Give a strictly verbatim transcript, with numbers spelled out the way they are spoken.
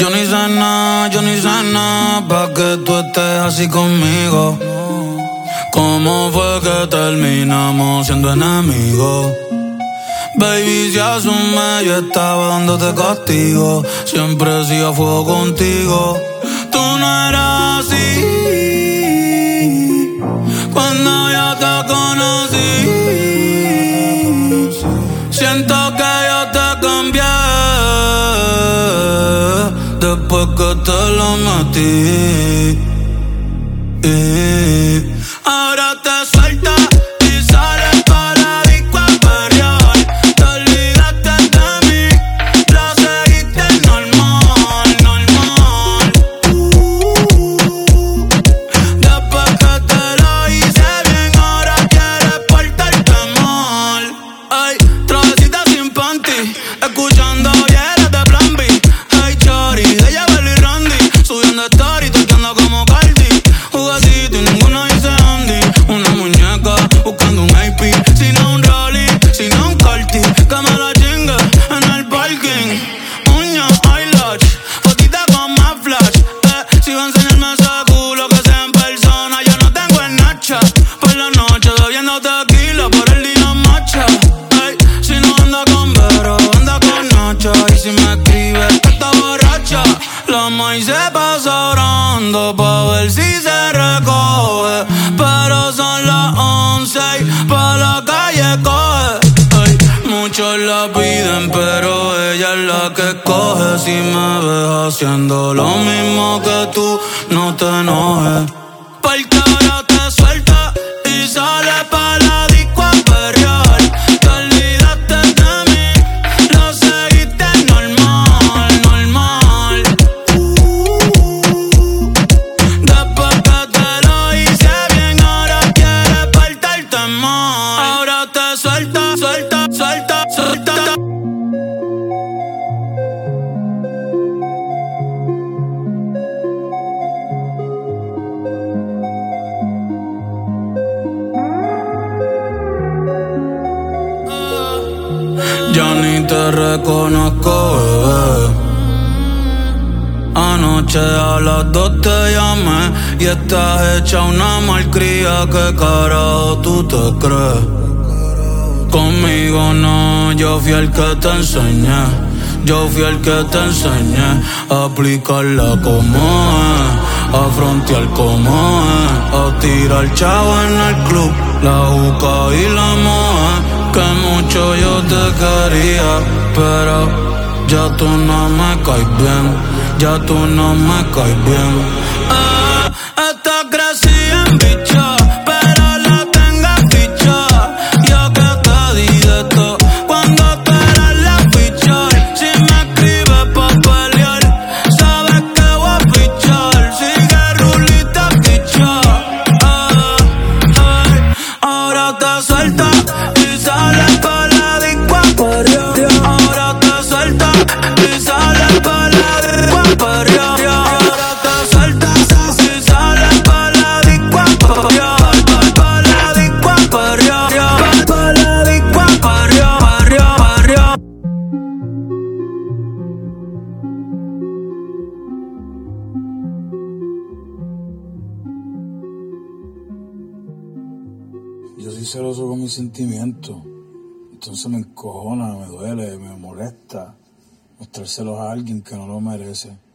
Yo ni sé nada, yo ni sé nada pa' que tú estés así conmigo. ¿Cómo fue que terminamos siendo enemigos? Baby, si asume, yo estaba dándote castigo. Siempre he sido a fuego contigo. Tú no eras así cuando yo te conocí. Siento que yo te cambié después que te lo metí. Ahora te sueltas y sales pa' la disco a perrear. Te olvidaste de mí, lo seguiste normal, normal. Después que te lo hice bien, ahora quieres portarte mal. Ay, travesita sin panty, escuchando hieras de Plan B. Ay, chori, de Yabel y Randy, subiendo story, toqueando como Cardi. Juguecito y ninguno dice Andy. Una muñeca buscando un A P, si no un Rolly, si no un Carti. Que me la chingue en el parking. Uña, eyelash, fotita con más flash. Eh, si va a enseñarme ese culo que sea en persona, yo no tengo el Nacha. Por la noche bebiendo tequila, por el día macha. Ey, si no anda con Vero, anda con Nacha. Y si me escribe, está borracha. La maíz se pasa orando pa' ver si se recoge. Pero son las once y pa' la calle coge. Ey, muchos la piden, pero ella es la que escoge. Si me ves haciendo lo mismo que tú, no te enojes. Porque ahora te sueltas y sales pa' la disco a perrear. Te olvidaste de mí, lo seguiste normal, normal. Después que te lo hice bien, ahora quieres portarte mal. Ahora te suelta, suelta, suelta, suelta. Ya ni te reconozco, bebé. Anoche a las dos te llamé y estás hecha una malcría. ¿Qué carajo tú te crees? Conmigo no, yo fui el que te enseñé. Yo fui el que te enseñé a aplicarla como es, a frontear como es, a tirar chavo en el club, la juca y la moe. Que mucho yo te quería, pero ya tú no me caes bien, ya tú no me caes bien. Eh, esta crecí en bicha, pero la tengo ficha. Yo que te di de todo cuando tú eras la ficha. Si me escribes pa' pelear, sabes que voy a fichar. Sigue rulita ficha. Eh, eh, ahora te sueltas y sales pa' la disco a perrear. Ahora te sueltas y sales pa' la disco a perrear. Ahora te sueltas y sales pa' la disco a perrear. Pa' la disco a perrear. Pa' la disco a perrear, perrear, perrear. Yo soy celoso con mis sentimientos, entonces me encojona, me duele, me molesta mostrárselos a alguien que no lo merece.